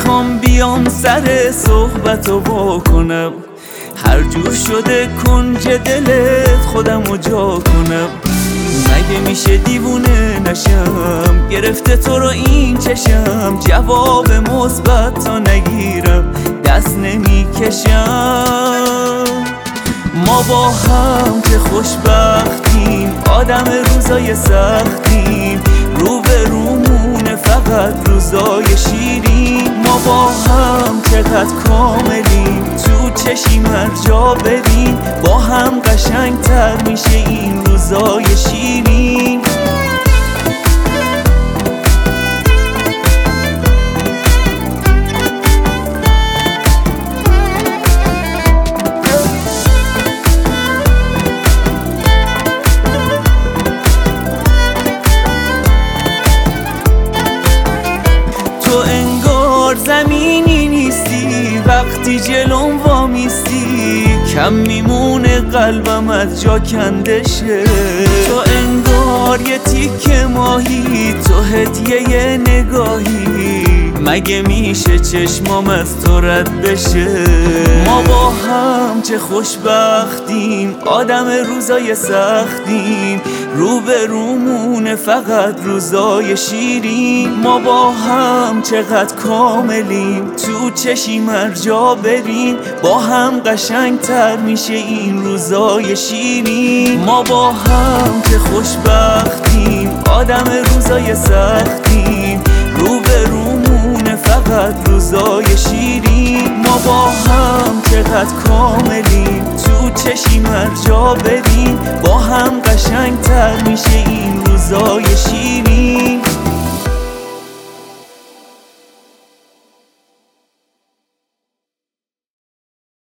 میخوام بیام سر صحبتو بکنم، هر جور شده کنج دلت خودمو جا کنم. مگه میشه دیوونه نشم گرفته تو رو این چشم، جواب مثبت تا نگیرم دست نمیکشم. ما با هم که خوشبختیم، آدم روزای سختیم، رو به رومونه فقط روزای شیرین. ما با هم چقدر کاملیم، تو چشیم هر جا بریم، با هم قشنگتر میشه این روزای شیرین. تو انگار زمینی نیستی، وقتی جلوم وامیستی کم میمونه قلبم از جا کنده شه. تو انگار یه تیکه ماهی، تو هدیه نگاهی، مگه میشه چشمام از تو رد بشه. ما با هم چه خوشبختیم، آدم روزای سختیم، رو به رومونه فقط روزای شیرین. ما با هم چقدر کاملیم، تو چشیم هر جا بریم، با هم قشنگتر میشه این روزای شیرین. ما با هم چه خوشبختیم، آدم روزای سختیم، رو به رومونه فقط روزای شیرین. ما با هم چقدر کاملیم، تو چشیم هر جا بریم، با هم قشنگتر میشه این روزای شیرین.